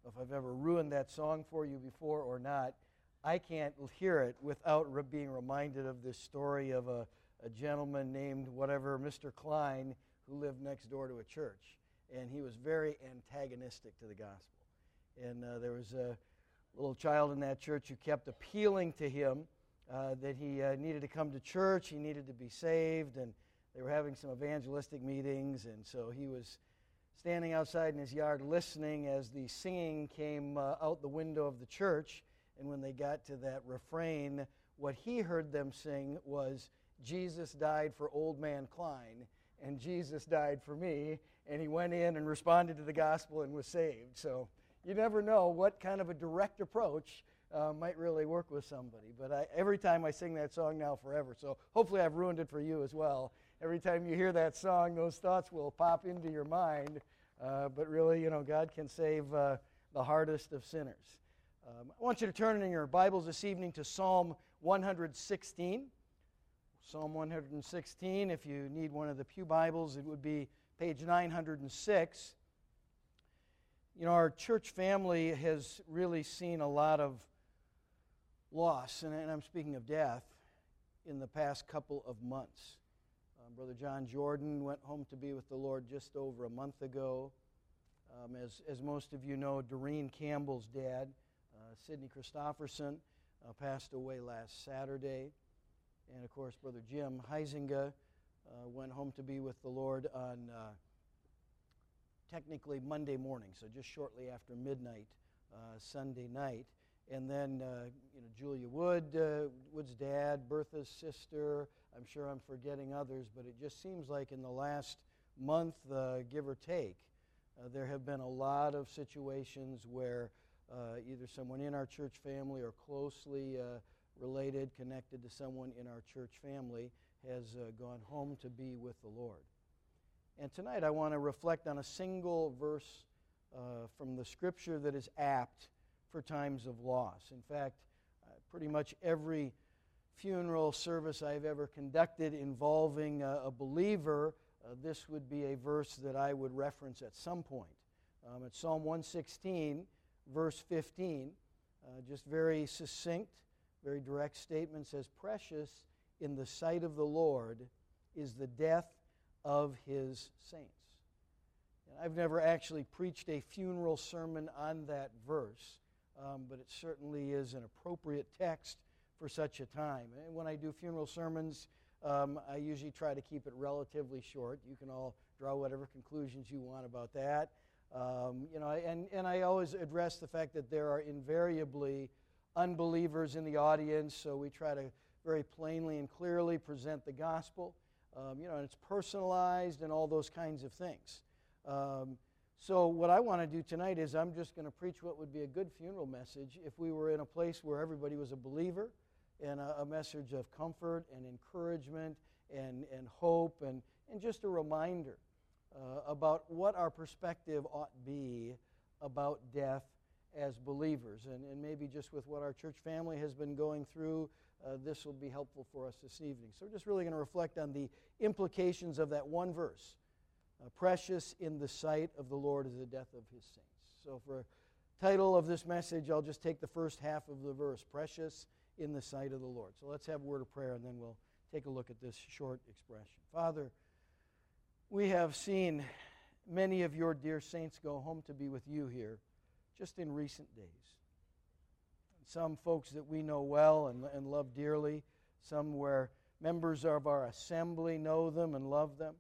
if I've ever ruined that song for you before or not. I can't hear it without being reminded of this story of a gentleman named whatever, Mr. Klein, who lived next door to a church. And he was very antagonistic to the gospel. And there was a little child in that church who kept appealing to him that he needed to come to church, he needed to be saved, and they were having some evangelistic meetings, and so he was standing outside in his yard listening as the singing came out the window of the church. And when they got to that refrain, what he heard them sing was, "Jesus died for old man Klein, and Jesus died for me," and he went in and responded to the gospel and was saved. So you never know what kind of a direct approach might really work with somebody. But every time I sing that song now forever, so hopefully I've ruined it for you as well. Every time you hear that song, those thoughts will pop into your mind. But really, God can save the hardest of sinners. I want you to turn in your Bibles this evening to Psalm 116. Psalm 116, if you need one of the pew Bibles, it would be page 906. Our church family has really seen a lot of loss, and I'm speaking of death, in the past couple of months. Brother John Jordan went home to be with the Lord just over a month ago. As most of you know, Doreen Campbell's dad, Sidney Christofferson, passed away last Saturday. And of course, Brother Jim Huizinga went home to be with the Lord on technically Monday morning, so just shortly after midnight, Sunday night. And then, Julia Wood's dad, Bertha's sister. I'm sure I'm forgetting others, but it just seems like in the last month, give or take, there have been a lot of situations where either someone in our church family or closely related, connected to someone in our church family has gone home to be with the Lord. And tonight I want to reflect on a single verse from the Scripture that is apt for times of loss. In fact, pretty much every funeral service I've ever conducted involving a believer, this would be a verse that I would reference at some point. It's Psalm 116, verse 15, just very succinct, very direct statement, says, "Precious in the sight of the Lord is the death of His saints." And I've never actually preached a funeral sermon on that verse, but it certainly is an appropriate text for such a time. And when I do funeral sermons, I usually try to keep it relatively short. You can all draw whatever conclusions you want about that. And I always address the fact that there are invariably unbelievers in the audience, so we try to very plainly and clearly present the gospel. And it's personalized and all those kinds of things. So what I want to do tonight is I'm just going to preach what would be a good funeral message if we were in a place where everybody was a believer, and a message of comfort and encouragement and hope and just a reminder about what our perspective ought to be about death as believers. And maybe just with what our church family has been going through, this will be helpful for us this evening. So we're just really going to reflect on the implications of that one verse. Precious in the sight of the Lord is the death of His saints. So for the title of this message, I'll just take the first half of the verse, precious in the sight of the Lord. So let's have a word of prayer, and then we'll take a look at this short expression. Father, we have seen many of your dear saints go home to be with you here just in recent days. Some folks that we know well and love dearly, some where members of our assembly know them and love them.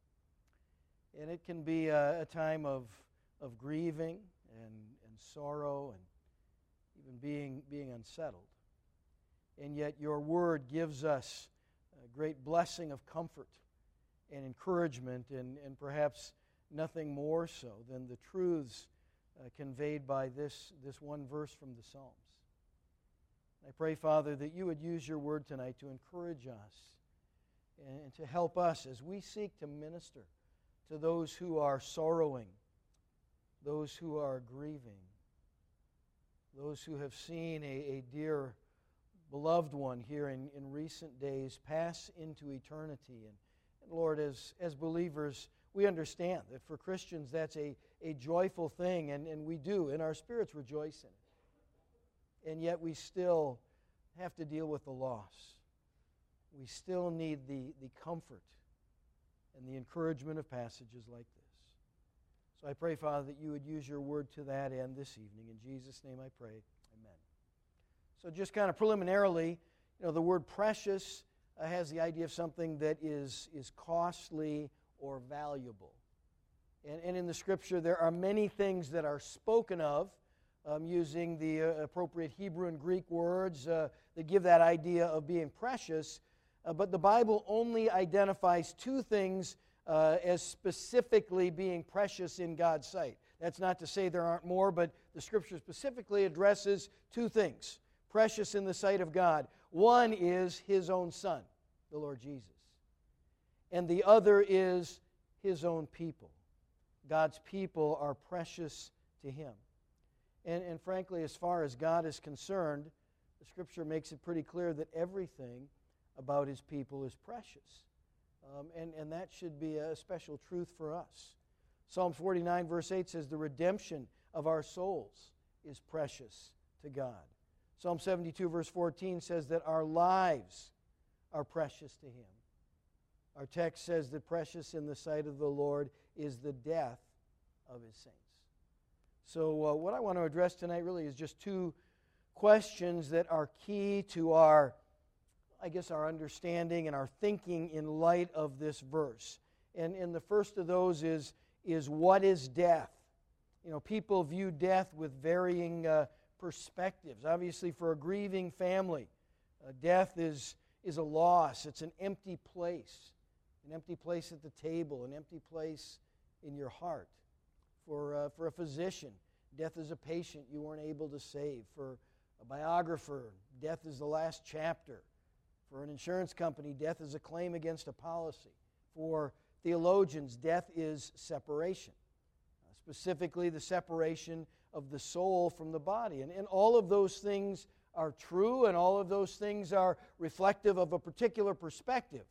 And it can be a time of grieving and sorrow and even being unsettled. And yet your word gives us a great blessing of comfort and encouragement, and perhaps nothing more so than the truths conveyed by this one verse from the Psalms. I pray, Father, that you would use your word tonight to encourage us and to help us as we seek to minister to those who are sorrowing, those who are grieving, those who have seen a dear beloved one here in recent days pass into eternity. And And Lord, as believers, we understand that for Christians that's a joyful thing, and we do, and our spirits rejoice in it. And yet we still have to deal with the loss. We still need the comfort and the encouragement of passages like this. So I pray, Father, that you would use your word to that end this evening. In Jesus' name I pray. Amen. So just kind of preliminarily, the word precious has the idea of something that is costly or valuable. And in the Scripture, there are many things that are spoken of using the appropriate Hebrew and Greek words that give that idea of being precious. But the Bible only identifies two things as specifically being precious in God's sight. That's not to say there aren't more, but the Scripture specifically addresses two things, precious in the sight of God. One is His own Son, the Lord Jesus. And the other is His own people. God's people are precious to Him. And frankly, as far as God is concerned, the Scripture makes it pretty clear that everything about His people is precious. And that should be a special truth for us. Psalm 49 verse 8 says, the redemption of our souls is precious to God. Psalm 72 verse 14 says that our lives are precious to Him. Our text says that precious in the sight of the Lord is the death of His saints. So what I want to address tonight really is just two questions that are key to our understanding and our thinking in light of this verse. And the first of those is what is death? People view death with varying perspectives. Obviously, for a grieving family, death is a loss. It's an empty place at the table, an empty place in your heart. For a physician, death is a patient you weren't able to save. For a biographer, death is the last chapter. For an insurance company, death is a claim against a policy. For theologians, death is separation. Specifically, the separation of the soul from the body. And all of those things are true, and all of those things are reflective of a particular perspective.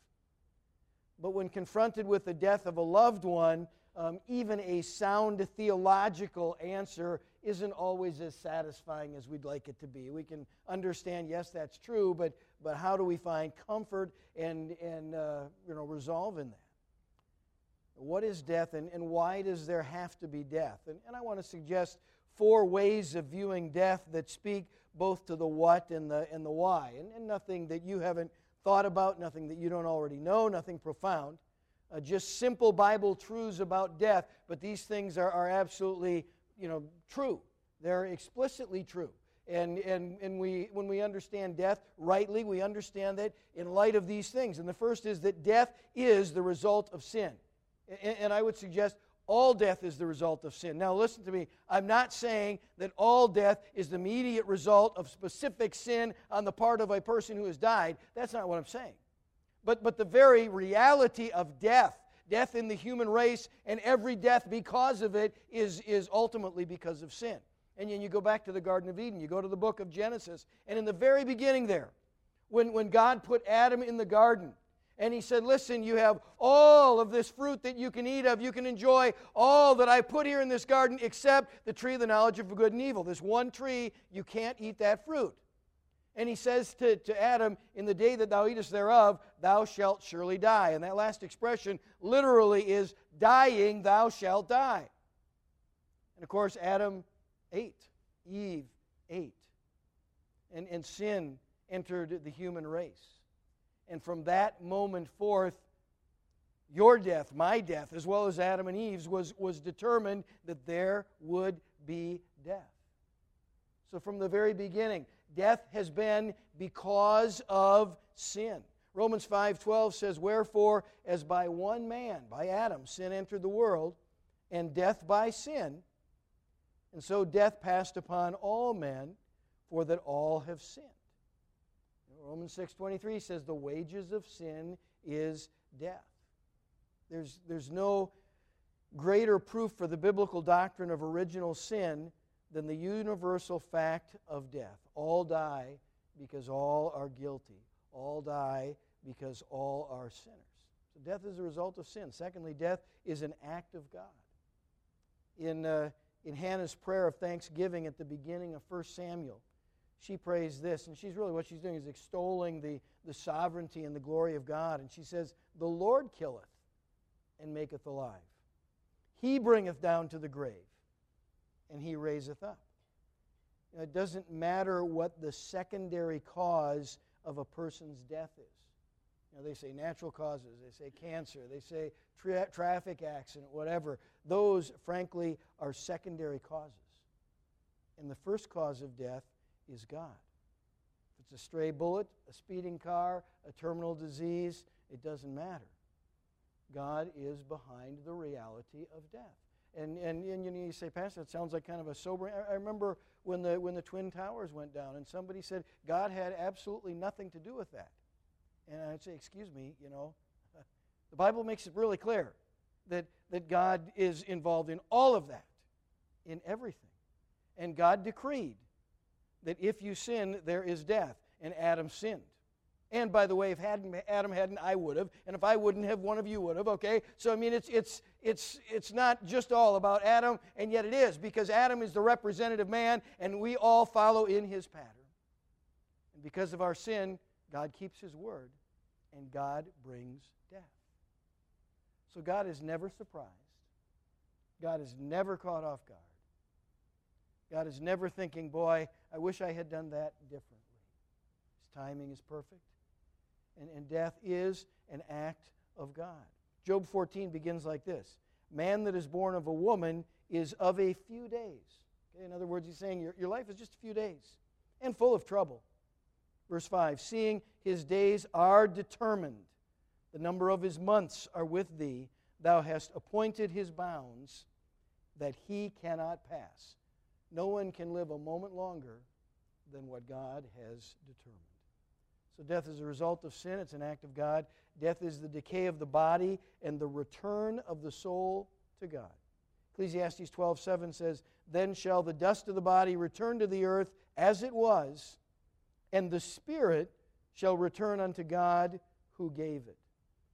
But when confronted with the death of a loved one, even a sound theological answer isn't always as satisfying as we'd like it to be. We can understand, yes, that's true, but how do we find comfort and resolve in that? What is death, and why does there have to be death? And I want to suggest 4 ways of viewing death that speak both to the what and the why, and nothing that you haven't thought about, nothing that you don't already know, nothing profound. Just simple Bible truths about death, but these things are absolutely, true. They're explicitly true. And when we understand death rightly, we understand that in light of these things. And the first is that death is the result of sin. And I would suggest all death is the result of sin. Now listen to me. I'm not saying that all death is the immediate result of specific sin on the part of a person who has died. That's not what I'm saying. But the very reality of death in the human race, and every death because of it is ultimately because of sin. And then you go back to the Garden of Eden, you go to the book of Genesis, and in the very beginning there, when God put Adam in the garden, and He said, listen, you have all of this fruit that you can eat of, you can enjoy all that I put here in this garden except the tree of the knowledge of good and evil. This one tree, you can't eat that fruit. And He says to Adam, in the day that thou eatest thereof, thou shalt surely die. And that last expression literally is, dying thou shalt die. And of course, Adam ate. Eve ate. And sin entered the human race. And from that moment forth, your death, my death, as well as Adam and Eve's, was determined that there would be death. So from the very beginning, death has been because of sin. Romans 5:12 says, wherefore, as by one man, by Adam, sin entered the world, and death by sin, and so death passed upon all men, for that all have sinned. Romans 6:23 says, the wages of sin is death. There's no greater proof for the biblical doctrine of original sin than the universal fact of death. All die because all are guilty. All die because all are sinners. So death is a result of sin. Secondly, death is an act of God. In Hannah's prayer of thanksgiving at the beginning of 1 Samuel, she prays this, and what she's doing is extolling the sovereignty and the glory of God. And she says, "The Lord killeth and maketh alive. He bringeth down to the grave, and He raiseth up." It doesn't matter what the secondary cause of a person's death is. They say natural causes, they say cancer, they say traffic accident, whatever. Those, frankly, are secondary causes. And the first cause of death is God. If it's a stray bullet, a speeding car, a terminal disease, it doesn't matter. God is behind the reality of death. And you say, "Pastor, that sounds like kind of a sobering." I remember when the Twin Towers went down, and somebody said God had absolutely nothing to do with that. And I'd say, "Excuse me, the Bible makes it really clear that God is involved in all of that, in everything. And God decreed that if you sin, there is death. And Adam sinned. And by the way, if Adam hadn't, I would have. And if I wouldn't have, one of you would have, okay? So, I mean, it's not just all about Adam, and yet it is, because Adam is the representative man, and we all follow in his pattern. And because of our sin, God keeps His word, and God brings death. So God is never surprised. God is never caught off guard. God is never thinking, "Boy, I wish I had done that differently." His timing is perfect. And death is an act of God. Job 14 begins like this: "Man that is born of a woman is of a few days." Okay, in other words, he's saying your life is just a few days and full of trouble. Verse 5, "Seeing his days are determined, the number of his months are with thee, thou hast appointed his bounds, that he cannot pass." No one can live a moment longer than what God has determined. So death is a result of sin. It's an act of God. Death is the decay of the body and the return of the soul to God. Ecclesiastes 12:7 says, "Then shall the dust of the body return to the earth as it was, and the spirit shall return unto God who gave it."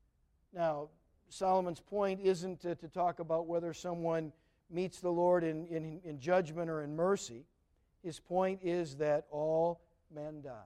Now, Solomon's point isn't to talk about whether someone meets the Lord in judgment or in mercy. His point is that all men die.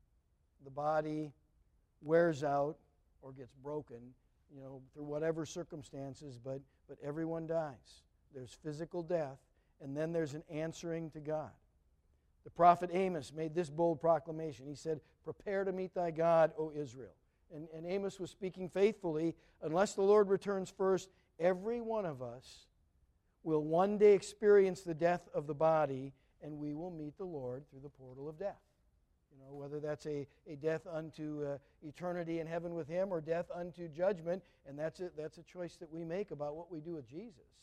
The body wears out or gets broken, through whatever circumstances, but everyone dies. There's physical death, and then there's an answering to God. The prophet Amos made this bold proclamation. He said, "Prepare to meet thy God, O Israel." And Amos was speaking faithfully. Unless the Lord returns first, every one of us will one day experience the death of the body, and we will meet the Lord through the portal of death. Whether that's a death unto eternity in heaven with Him or death unto judgment, and that's a choice that we make about what we do with Jesus.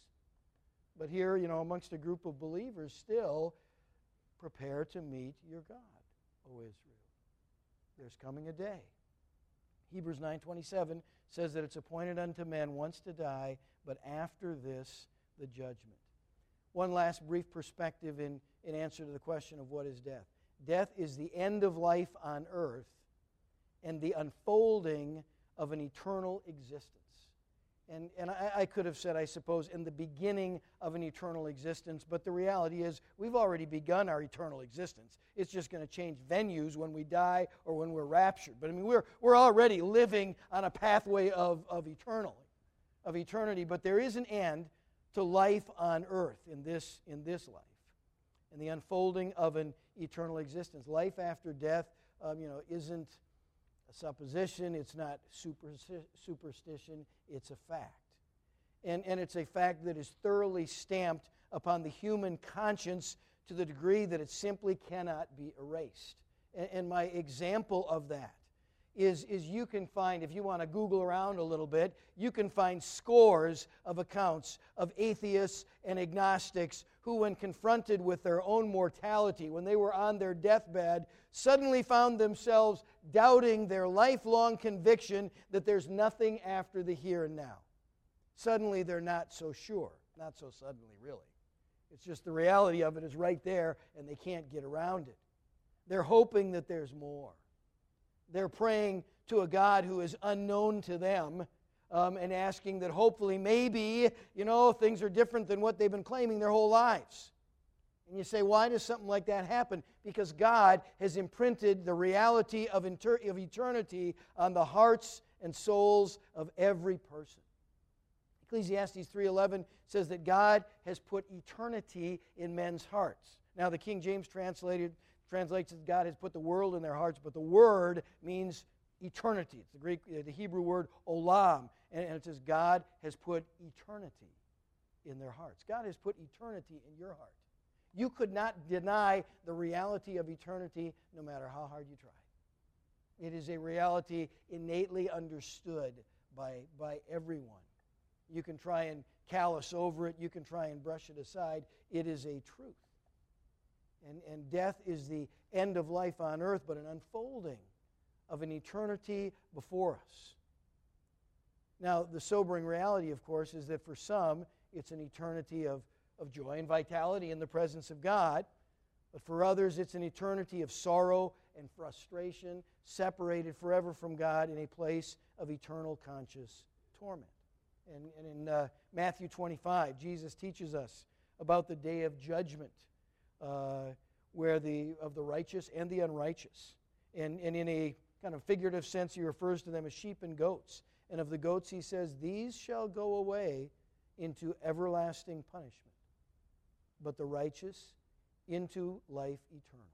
But here, amongst a group of believers still, prepare to meet your God, O Israel. There's coming a day. Hebrews 9:27 says that it's appointed unto men once to die, but after this, the judgment. One last brief perspective in answer to the question of what is death. Death is the end of life on earth and the unfolding of an eternal existence. And I could have said, I suppose, in the beginning of an eternal existence, but the reality is we've already begun our eternal existence. It's just going to change venues when we die or when we're raptured. But I mean, we're already living on a pathway of eternity, but there is an end to life on earth in this life, and the unfolding of an eternal existence. Life after death, isn't a supposition. It's not superstition. It's a fact. And it's a fact that is thoroughly stamped upon the human conscience to the degree that it simply cannot be erased. And my example of that is you can find, if you want to Google around a little bit, you can find scores of accounts of atheists and agnostics who, when confronted with their own mortality, when they were on their deathbed, suddenly found themselves doubting their lifelong conviction that there's nothing after the here and now. Suddenly they're not so sure. Not so suddenly, really. It's just the reality of it is right there, and they can't get around it. They're hoping that there's more. They're praying to a God who is unknown to them, and asking that hopefully, maybe, things are different than what they've been claiming their whole lives. And you say, why does something like that happen? Because God has imprinted the reality of eternity on the hearts and souls of every person. Ecclesiastes 3:11 says that God has put eternity in men's hearts. Now, the King James translates that God has put the world in their hearts, but the word means eternity. It's the Hebrew word olam, and it says God has put eternity in their hearts. God has put eternity in your heart. You could not deny the reality of eternity no matter how hard you try. It is a reality innately understood by everyone. You can try and callous over it. You can try and brush it aside. It is a truth. And death is the end of life on earth, but an unfolding of an eternity before us. Now, the sobering reality, of course, is that for some, it's an eternity of joy and vitality in the presence of God. But for others, it's an eternity of sorrow and frustration, separated forever from God in a place of eternal conscious torment. And in Matthew 25, Jesus teaches us about the day of judgment, where of the righteous and the unrighteous. And in a kind of figurative sense, he refers to them as sheep and goats. And of the goats, he says, these shall go away into everlasting punishment, but the righteous into life eternal.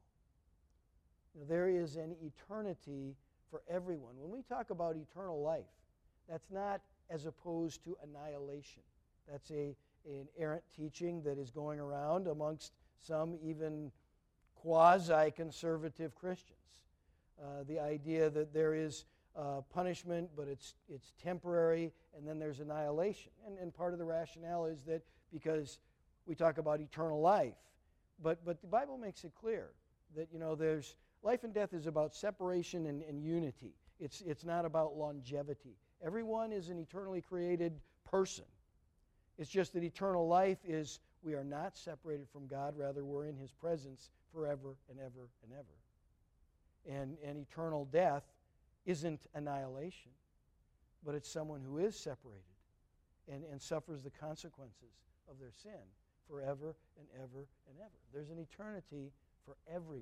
There is an eternity for everyone. When we talk about eternal life, that's not as opposed to annihilation. That's an errant teaching that is going around amongst some even quasi-conservative Christians. The idea that there is punishment, but it's temporary, and then there's annihilation. And part of the rationale is that because we talk about eternal life, but the Bible makes it clear that there's life and death is about separation and unity. It's not about longevity. Everyone is an eternally created person. It's just that eternal life is we are not separated from God, rather we're in His presence forever and ever and ever. And eternal death isn't annihilation, but it's someone who is separated and suffers the consequences of their sin forever and ever and ever. There's an eternity for everyone.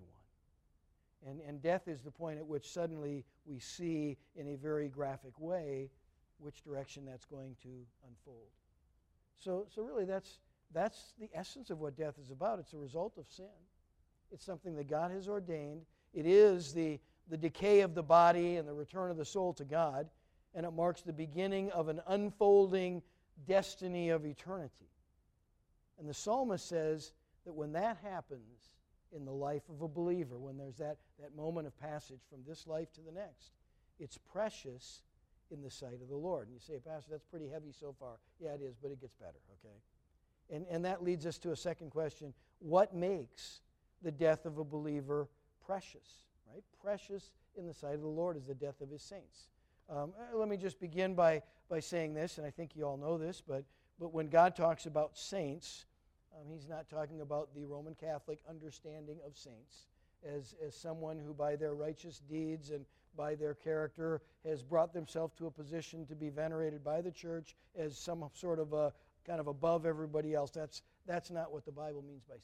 And death is the point at which suddenly we see in a very graphic way which direction that's going to unfold. So really that's the essence of what death is about. It's a result of sin. It's something that God has ordained. It is the decay of the body and the return of the soul to God, and it marks the beginning of an unfolding destiny of eternity. And the psalmist says that when that happens in the life of a believer, when there's that moment of passage from this life to the next, it's precious in the sight of the Lord. And you say, Pastor, that's pretty heavy so far. Yeah, it is, but it gets better, okay? And that leads us to a second question. What makes the death of a believer precious, right? Precious in the sight of the Lord is the death of His saints. Let me just begin by saying this, and I think you all know this, but when God talks about saints, He's not talking about the Roman Catholic understanding of saints as someone who by their righteous deeds and by their character has brought themselves to a position to be venerated by the church as some sort of a kind of above everybody else. That's not what the Bible means by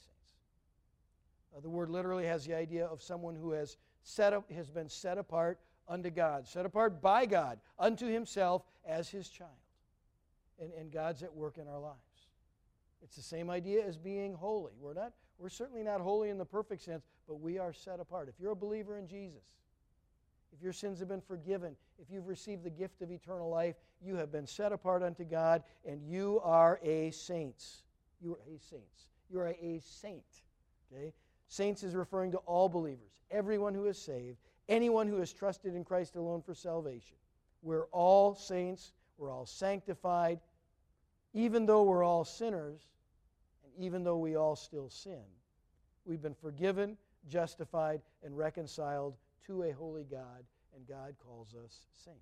saints. The word literally has the idea of someone who has been set apart unto God, set apart by God unto Himself as His child. And God's at work in our lives. It's the same idea as being holy. We're certainly not holy in the perfect sense, but we are set apart. If you're a believer in Jesus, if your sins have been forgiven, if you've received the gift of eternal life, you have been set apart unto God, and you are a saint. You are a saint. You are a saint. Okay? Saints is referring to all believers, everyone who is saved, anyone who has trusted in Christ alone for salvation. We're all saints. We're all sanctified. Even though we're all sinners, and even though we all still sin, we've been forgiven, justified, and reconciled to a holy God, and God calls us saints.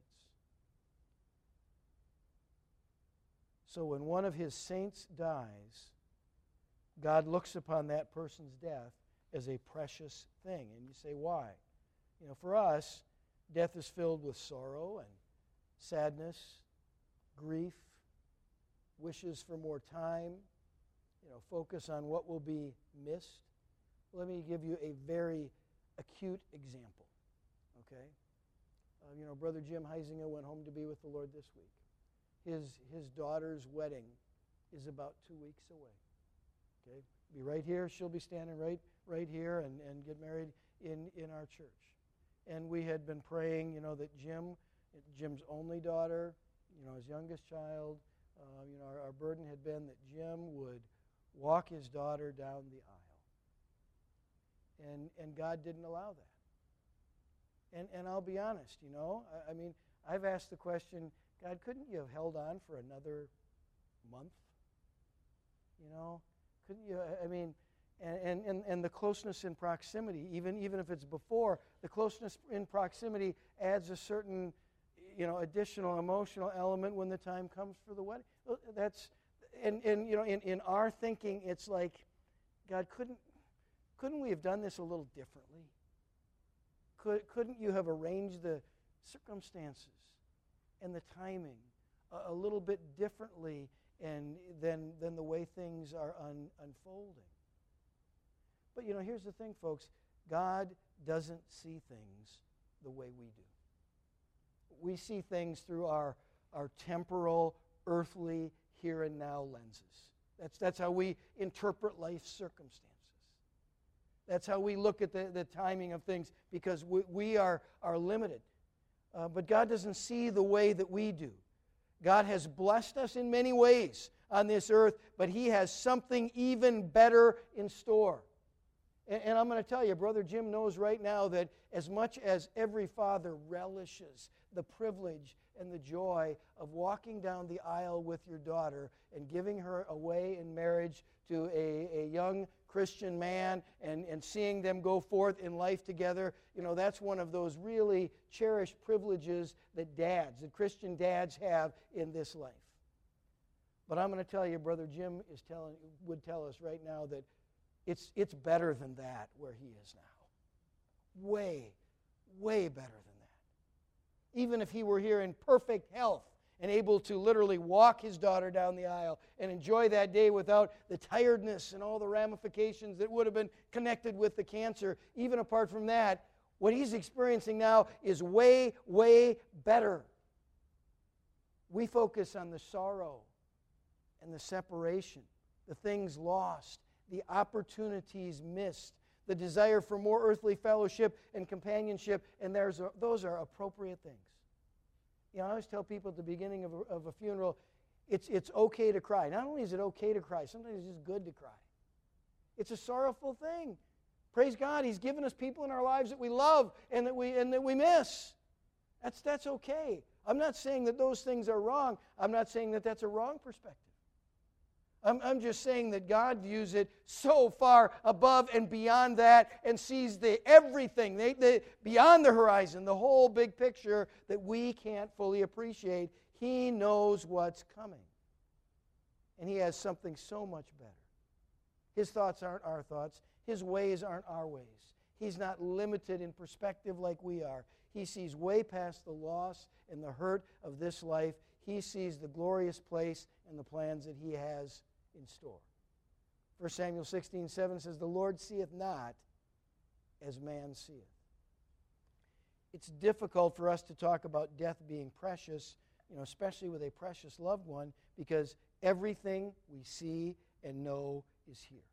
So when one of His saints dies, God looks upon that person's death as a precious thing. And you say, why? For us, death is filled with sorrow and sadness grief, wishes for more time, focus on what will be missed. Let me give you a very acute example, okay? Brother Jim Heisinger went home to be with the Lord this week. His daughter's wedding is about 2 weeks away, okay? Be right here. She'll be standing right here and get married in our church. And we had been praying, that Jim's only daughter, his youngest child, our burden had been that Jim would walk his daughter down the aisle. And God didn't allow that. And I'll be honest, I've asked the question, God, couldn't you have held on for another month? Couldn't you, and the closeness in proximity, even if it's before, the closeness in proximity adds a certain, additional emotional element when the time comes for the wedding. That's, in our thinking, it's like, God, couldn't we have done this a little differently? Couldn't you have arranged the circumstances and the timing a little bit differently than the way things are unfolding? But here's the thing, folks. God doesn't see things the way we do. We see things through our temporal, earthly, here and now lenses. That's how we interpret life's circumstances. That's how we look at the timing of things, because we are limited. But God doesn't see the way that we do. God has blessed us in many ways on this earth, but He has something even better in store. And I'm going to tell you, Brother Jim knows right now that as much as every father relishes the privilege and the joy of walking down the aisle with your daughter and giving her away in marriage to a young Christian man and seeing them go forth in life together, that's one of those really cherished privileges that Christian dads have in this life. But I'm going to tell you, Brother Jim would tell us right now that it's better than that where he is now. Way, way better than that. Even if he were here in perfect health and able to literally walk his daughter down the aisle and enjoy that day without the tiredness and all the ramifications that would have been connected with the cancer, even apart from that, what he's experiencing now is way, way better. We focus on the sorrow and the separation, the things lost, the opportunities missed, the desire for more earthly fellowship and companionship, and those are appropriate things. I always tell people at the beginning of a funeral, it's okay to cry. Not only is it okay to cry, sometimes it's just good to cry. It's a sorrowful thing. Praise God, He's given us people in our lives that we love and that we miss. That's okay. I'm not saying that those things are wrong. I'm not saying that that's a wrong perspective. I'm just saying that God views it so far above and beyond that and sees everything beyond the horizon, the whole big picture that we can't fully appreciate. He knows what's coming. And He has something so much better. His thoughts aren't our thoughts. His ways aren't our ways. He's not limited in perspective like we are. He sees way past the loss and the hurt of this life. He sees the glorious place and the plans that He has in store. 1 Samuel 16:7 says, "The Lord seeth not as man seeth." It's difficult for us to talk about death being precious, especially with a precious loved one, because everything we see and know is here.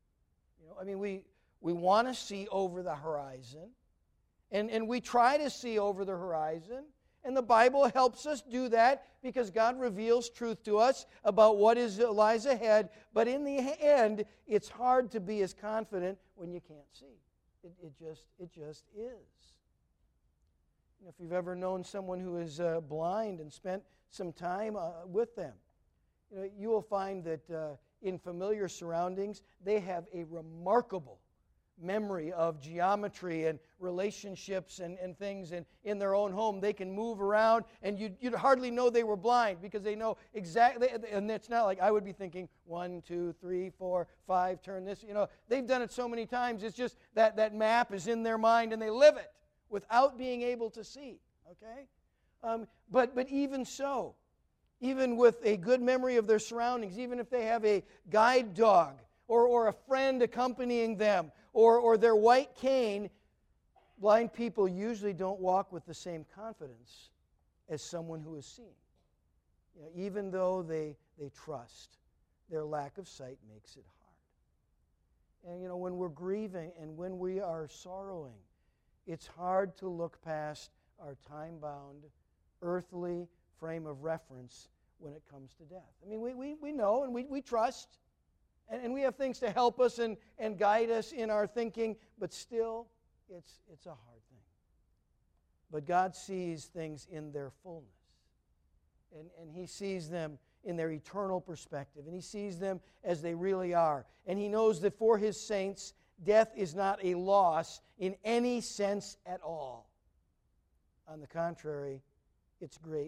We want to see over the horizon, and we try to see over the horizon. And the Bible helps us do that because God reveals truth to us about what lies ahead. But in the end, it's hard to be as confident when you can't see. It just is. If you've ever known someone who is blind and spent some time with them, you will find that in familiar surroundings, they have a remarkable memory of geometry and relationships and things, and in their own home they can move around and you'd hardly know they were blind because they know exactly. And it's not like I would be thinking 1, 2, 3, 4, 5, turn this. They've done it so many times. It's just that map is in their mind and they live it without being able to see. Okay, but even so, even with a good memory of their surroundings, even if they have a guide dog or a friend accompanying them or their white cane, blind people usually don't walk with the same confidence as someone who is seeing. Even though they trust, their lack of sight makes it hard. And when we're grieving and when we are sorrowing, it's hard to look past our time-bound, earthly frame of reference when it comes to death. I mean, we know and we trust, and we have things to help us and guide us in our thinking, but still, it's a hard thing. But God sees things in their fullness, and He sees them in their eternal perspective, and He sees them as they really are. And He knows that for His saints, death is not a loss in any sense at all. On the contrary, it's great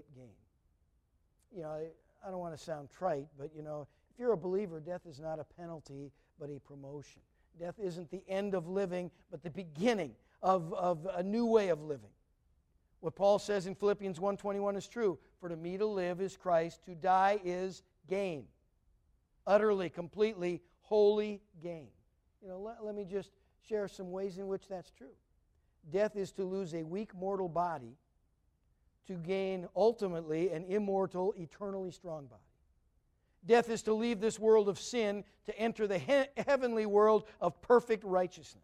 gain. I don't want to sound trite, but if you're a believer, death is not a penalty, but a promotion. Death isn't the end of living, but the beginning of a new way of living. What Paul says in Philippians 1:21 is true. For to me to live is Christ, to die is gain. Utterly, completely, wholly gain. Let me just share some ways in which that's true. Death is to lose a weak mortal body to gain ultimately an immortal, eternally strong body. Death is to leave this world of sin to enter the heavenly world of perfect righteousness.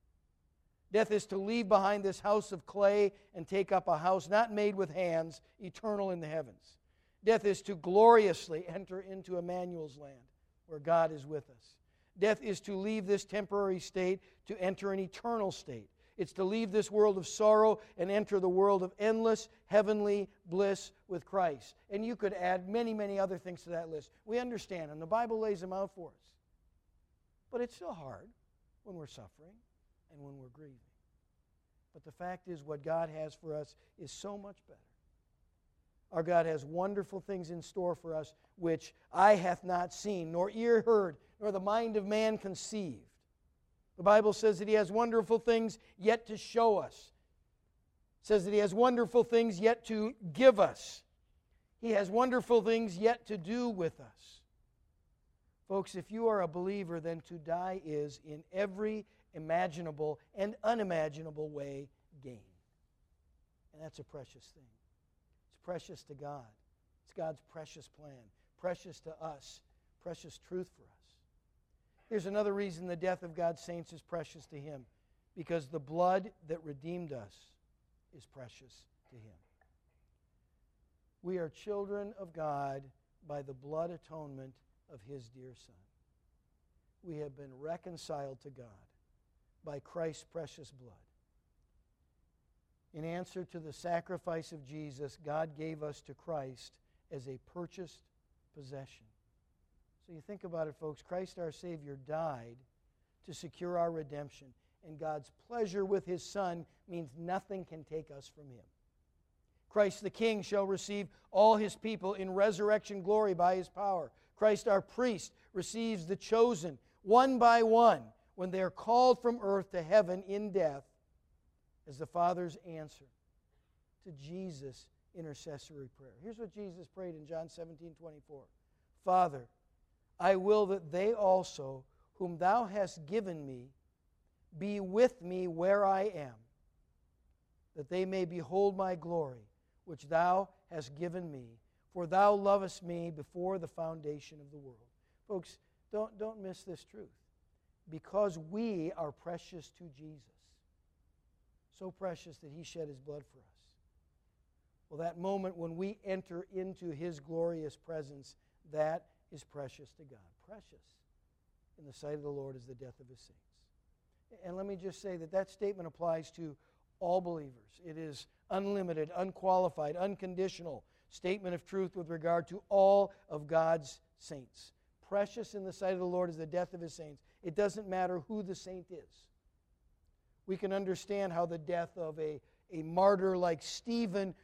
Death is to leave behind this house of clay and take up a house not made with hands, eternal in the heavens. Death is to gloriously enter into Emmanuel's land, where God is with us. Death is to leave this temporary state to enter an eternal state. It's to leave this world of sorrow and enter the world of endless heavenly bliss with Christ. And you could add many, many other things to that list. We understand, and the Bible lays them out for us. But it's still hard when we're suffering and when we're grieving. But the fact is, what God has for us is so much better. Our God has wonderful things in store for us, which eye hath not seen, nor ear heard, nor the mind of man conceived. The Bible says that He has wonderful things yet to show us. It says that He has wonderful things yet to give us. He has wonderful things yet to do with us. Folks, if you are a believer, then to die is, in every imaginable and unimaginable way, gain. And that's a precious thing. It's precious to God. It's God's precious plan. Precious to us. Precious truth for us. Here's another reason the death of God's saints is precious to Him. Because the blood that redeemed us is precious to Him. We are children of God by the blood atonement of His dear Son. We have been reconciled to God by Christ's precious blood. In answer to the sacrifice of Jesus, God gave us to Christ as a purchased possession. So you think about it, folks. Christ our Savior died to secure our redemption. And God's pleasure with His Son means nothing can take us from Him. Christ the King shall receive all His people in resurrection glory by His power. Christ our priest receives the chosen one by one when they are called from earth to heaven in death as the Father's answer to Jesus' intercessory prayer. Here's what Jesus prayed in John 17:24. Father, I will that they also, whom Thou hast given me, be with me where I am, that they may behold my glory, which Thou hast given me, for Thou lovest me before the foundation of the world. Folks, don't miss this truth. Because we are precious to Jesus, so precious that He shed His blood for us. Well, that moment when we enter into His glorious presence, that is precious to God. Precious in the sight of the Lord is the death of His saints. And let me just say that statement applies to all believers. It is unlimited, unqualified, unconditional statement of truth with regard to all of God's saints. Precious in the sight of the Lord is the death of His saints. It doesn't matter who the saint is. We can understand how the death of a martyr like Stephen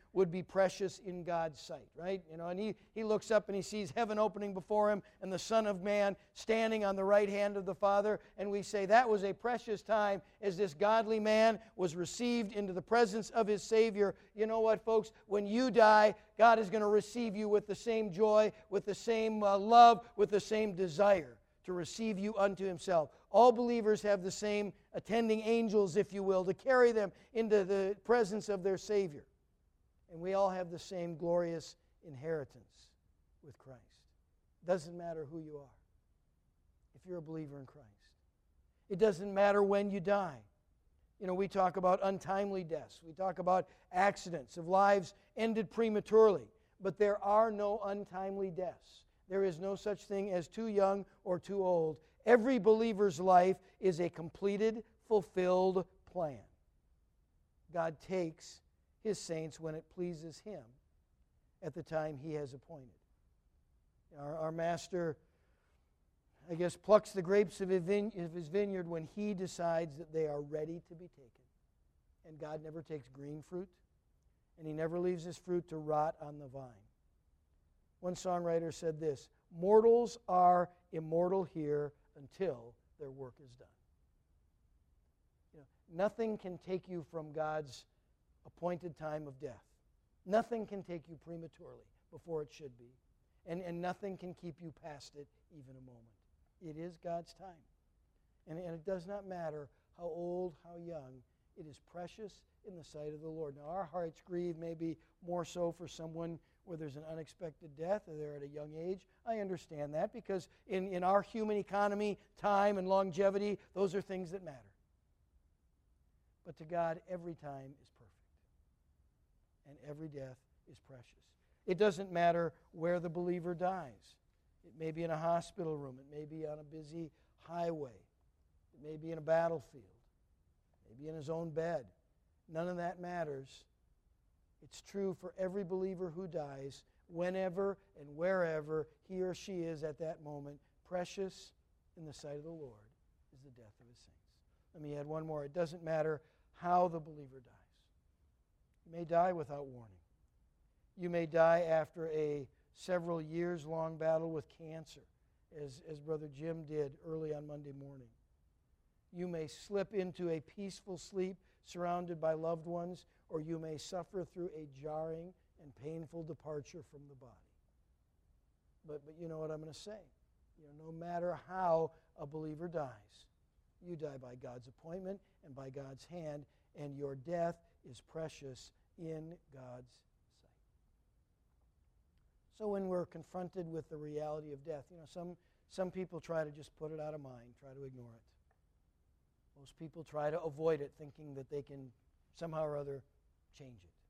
would be precious in God's sight, right? And he looks up and he sees heaven opening before him and the Son of Man standing on the right hand of the Father, and we say that was a precious time as this godly man was received into the presence of his Savior. You know what, folks? When you die, God is going to receive you with the same joy, with the same love, with the same desire to receive you unto Himself. All believers have the same attending angels, if you will, to carry them into the presence of their Savior. And we all have the same glorious inheritance with Christ. Doesn't matter who you are, if you're a believer in Christ. It doesn't matter when you die. We talk about untimely deaths. We talk about accidents of lives ended prematurely. But there are no untimely deaths. There is no such thing as too young or too old. Every believer's life is a completed, fulfilled plan. God takes His saints when it pleases Him at the time He has appointed. Our Master, I guess, plucks the grapes of His vineyard when He decides that they are ready to be taken. And God never takes green fruit, and He never leaves His fruit to rot on the vine. One songwriter said this, "Mortals are immortal here until their work is done." Nothing can take you from God's appointed time of death. Nothing can take you prematurely before it should be. And nothing can keep you past it even a moment. It is God's time. And it does not matter how old, how young, it is precious in the sight of the Lord. Now, our hearts grieve maybe more so for someone where there's an unexpected death or they're at a young age. I understand that because in our human economy, time and longevity, those are things that matter. But to God, every time is perfect. And every death is precious. It doesn't matter where the believer dies. It may be in a hospital room. It may be on a busy highway. It may be in a battlefield. Maybe in his own bed. None of that matters. It's true for every believer who dies, whenever and wherever he or she is at that moment. Precious in the sight of the Lord is the death of His saints. Let me add one more. It doesn't matter how the believer dies. You may die without warning. You may die after a several years long battle with cancer, as Brother Jim did early on Monday morning. You may slip into a peaceful sleep surrounded by loved ones, or you may suffer through a jarring and painful departure from the body. But you know what I'm going to say. No matter how a believer dies, you die by God's appointment and by God's hand, and your death is precious in God's sight. So when we're confronted with the reality of death, some people try to just put it out of mind, try to ignore it. Most people try to avoid it, thinking that they can somehow or other change it.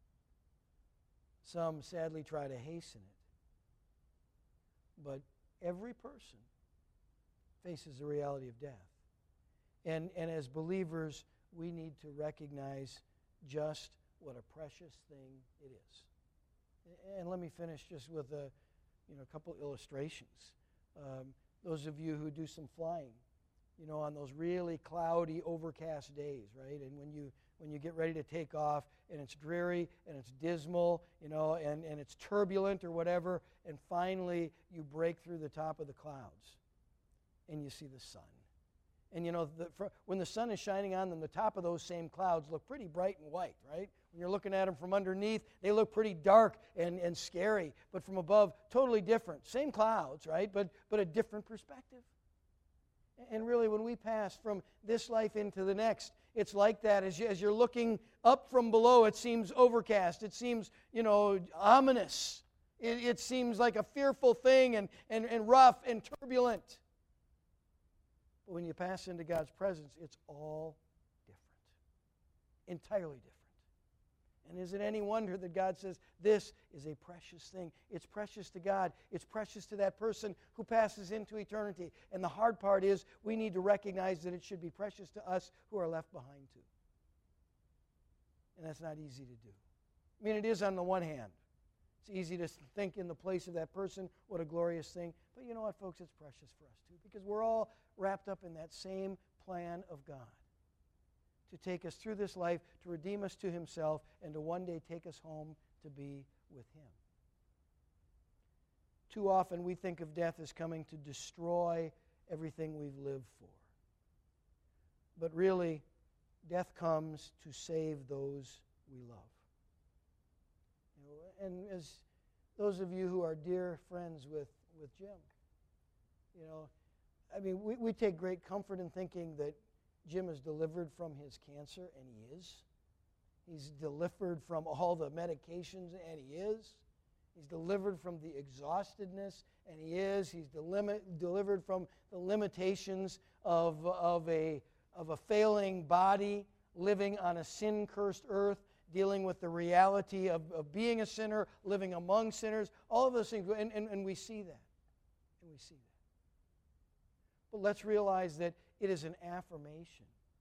Some sadly try to hasten it. But every person faces the reality of death. And as believers, we need to recognize just what a precious thing it is. And let me finish just with a couple illustrations. Those of you who do some flying, on those really cloudy, overcast days, right? And when you get ready to take off, and it's dreary, and it's dismal, and it's turbulent or whatever, and finally you break through the top of the clouds, and you see the sun. And when the sun is shining on them, the top of those same clouds look pretty bright and white, right? When you're looking at them from underneath, they look pretty dark and scary, but from above, totally different. Same clouds, right? But a different perspective. And really, when we pass from this life into the next, it's like that. As you're looking up from below, it seems overcast. It seems, ominous. It seems like a fearful thing and rough and turbulent. But when you pass into God's presence, it's all different. Entirely different. And is it any wonder that God says, this is a precious thing? It's precious to God. It's precious to that person who passes into eternity. And the hard part is we need to recognize that it should be precious to us who are left behind too. And that's not easy to do. I mean, it is on the one hand. It's easy to think in the place of that person, what a glorious thing. But you know what, folks? It's precious for us too, because we're all wrapped up in that same plan of God. to take us through this life, to redeem us to himself, and to one day take us home to be with him. Too often we think of death as coming to destroy everything we've lived for. But really, death comes to save those we love. And as those of you who are dear friends with Jim, we take great comfort in thinking that Jim is delivered from his cancer, and he is. He's delivered from all the medications, and he is. He's delivered from the exhaustedness, and he is. He's delivered from the limitations of a failing body, living on a sin-cursed earth, dealing with the reality of being a sinner, living among sinners, all of those things, and we see that. And we see that. But let's realize that it is an affirmation.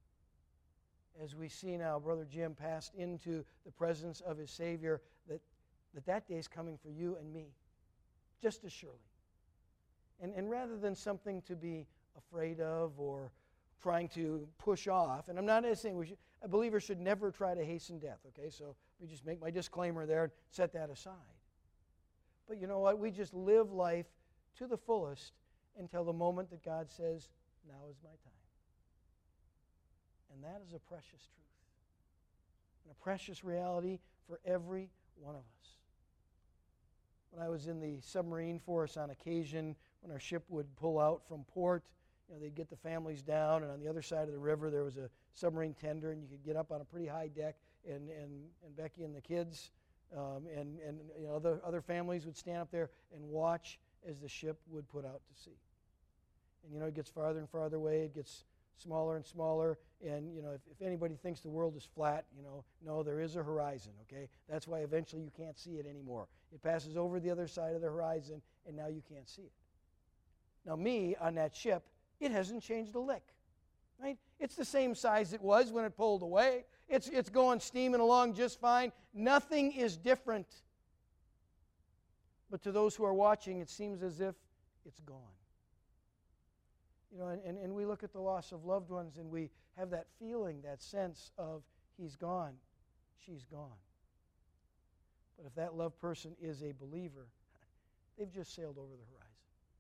As we see now, Brother Jim passed into the presence of his Savior, that day is coming for you and me, just as surely. And rather than something to be afraid of or trying to push off, and I'm not saying a believer should never try to hasten death, okay? So let me just make my disclaimer there and set that aside. But you know what? We just live life to the fullest until the moment that God says, now is my time. And that is a precious truth and a precious reality for every one of us. When I was in the submarine force on occasion, when our ship would pull out from port, they'd get the families down, and on the other side of the river there was a submarine tender, and you could get up on a pretty high deck, and Becky and the kids and other families would stand up there and watch as the ship would put out to sea. And it gets farther and farther away, it gets smaller and smaller, and if anybody thinks the world is flat, no, there is a horizon, okay? That's why eventually you can't see it anymore. It passes over the other side of the horizon, and now you can't see it. Now me, on that ship, it hasn't changed a lick, right? It's the same size it was when it pulled away. It's going steaming along just fine. Nothing is different. But to those who are watching, it seems as if it's gone. And we look at the loss of loved ones, and we have that feeling, that sense of he's gone, she's gone. But if that loved person is a believer, they've just sailed over the horizon.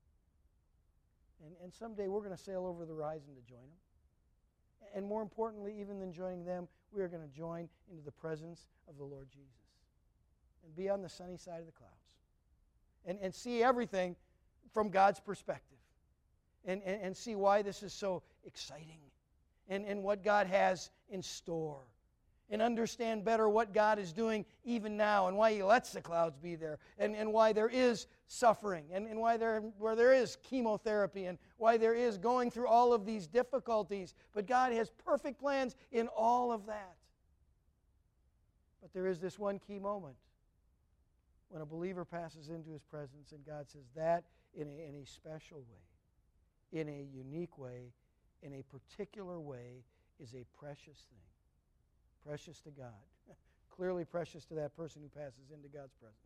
And someday we're going to sail over the horizon to join them. And more importantly, even than joining them, we are going to join into the presence of the Lord Jesus and be on the sunny side of the clouds and see everything from God's perspective and see why this is so exciting and what God has in store and understand better what God is doing even now and why he lets the clouds be there and why there is suffering and why where there is chemotherapy and why there is going through all of these difficulties. But God has perfect plans in all of that. But there is this one key moment when a believer passes into his presence and God says that in a special way, in a unique way, in a particular way, is a precious thing. Precious to God. Clearly precious to that person who passes into God's presence.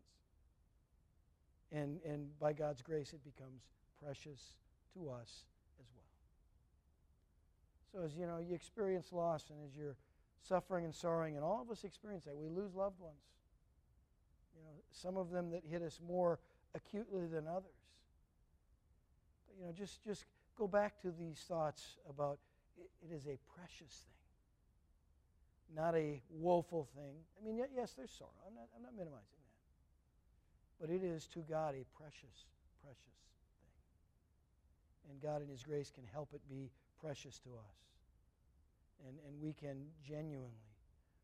And by God's grace, it becomes precious to us as well. So as you experience loss, and as you're suffering and sorrowing, and all of us experience that, we lose loved ones. Some of them that hit us more acutely than others. But just go back to these thoughts about it is a precious thing. Not a woeful thing. I mean, yes, there's sorrow. I'm not minimizing that. But it is to God a precious, precious thing. And God in his grace can help it be precious to us. And we can genuinely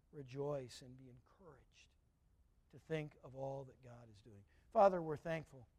rejoice and be encouraged to think of all that God is doing. Father, we're thankful